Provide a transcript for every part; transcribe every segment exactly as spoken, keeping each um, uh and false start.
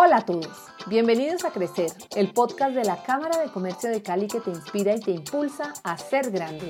Hola a todos, bienvenidos a Crecer, el podcast de la Cámara de Comercio de Cali que te inspira y te impulsa a ser grande.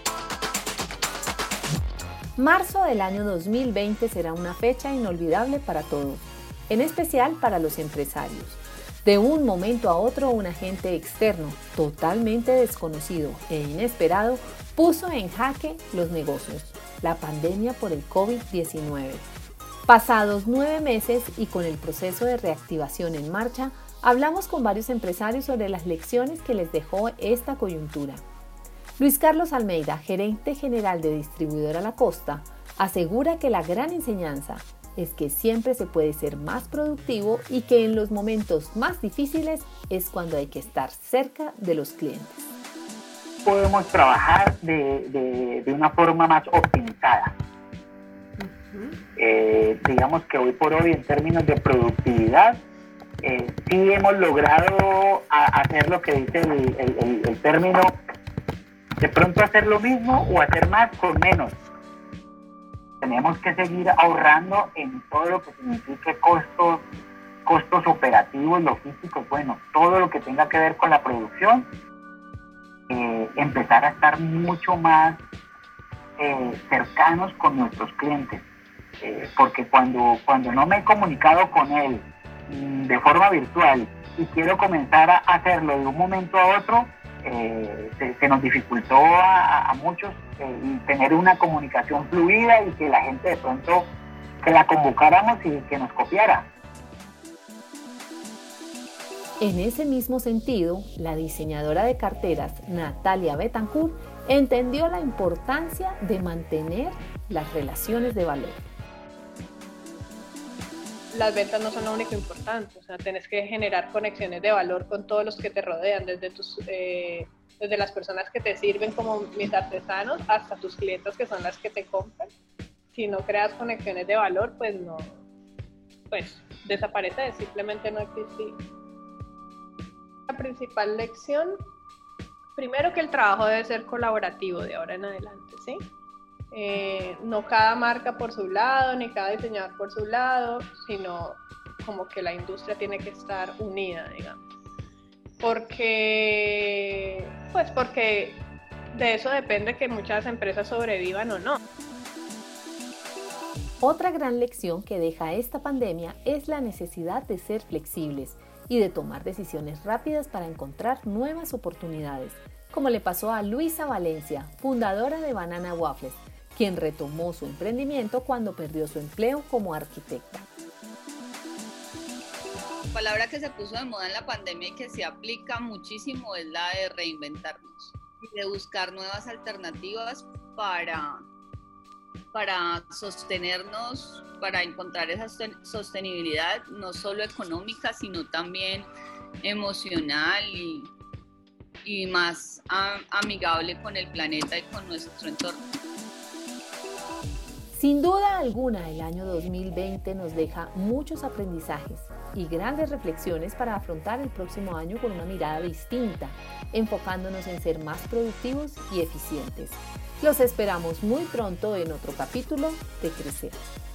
Marzo del año dos mil veinte será una fecha inolvidable para todos, en especial para los empresarios. De un momento a otro, un agente externo, totalmente desconocido e inesperado, puso en jaque los negocios, la pandemia por el COVID diecinueve. Pasados nueve meses y con el proceso de reactivación en marcha, hablamos con varios empresarios sobre las lecciones que les dejó esta coyuntura. Luis Carlos Almeida, gerente general de Distribuidora La Costa, asegura que la gran enseñanza es que siempre se puede ser más productivo y que en los momentos más difíciles es cuando hay que estar cerca de los clientes. Podemos trabajar de, de, de una forma más optimizada. Eh, digamos que hoy por hoy en términos de productividad eh, sí hemos logrado a, hacer lo que dice el, el, el, el término, de pronto hacer lo mismo o hacer más con menos. Tenemos que seguir ahorrando en todo lo que signifique costos, costos operativos, logísticos, bueno, todo lo que tenga que ver con la producción, eh, empezar a estar mucho más eh, cercanos con nuestros clientes. Eh, porque cuando, cuando no me he comunicado con él mm, de forma virtual y quiero comenzar a hacerlo de un momento a otro, eh, se, se nos dificultó a, a muchos eh, tener una comunicación fluida y que la gente de pronto que la convocáramos y que nos copiara. En ese mismo sentido, la diseñadora de carteras Natalia Betancourt entendió la importancia de mantener las relaciones de valor. Las ventas no son lo único importante, o sea, tienes que generar conexiones de valor con todos los que te rodean, desde, tus, eh, desde las personas que te sirven como mis artesanos hasta tus clientes que son las que te compran. Si no creas conexiones de valor, pues no, pues desaparece, simplemente no existe. La principal lección, primero que el trabajo debe ser colaborativo de ahora en adelante, ¿sí? Eh, no cada marca por su lado, ni cada diseñador por su lado, sino como que la industria tiene que estar unida, digamos. Porque, pues porque de eso depende que muchas empresas sobrevivan o no. Otra gran lección que deja esta pandemia es la necesidad de ser flexibles y de tomar decisiones rápidas para encontrar nuevas oportunidades, como le pasó a Luisa Valencia, fundadora de Banana Waffles, quien retomó su emprendimiento cuando perdió su empleo como arquitecta. La palabra que se puso de moda en la pandemia y que se aplica muchísimo es la de reinventarnos y de buscar nuevas alternativas para, para sostenernos, para encontrar esa sostenibilidad no solo económica, sino también emocional y, y más a, amigable con el planeta y con nuestro entorno. Sin duda alguna, el año dos mil veinte nos deja muchos aprendizajes y grandes reflexiones para afrontar el próximo año con una mirada distinta, enfocándonos en ser más productivos y eficientes. Los esperamos muy pronto en otro capítulo de Crecer.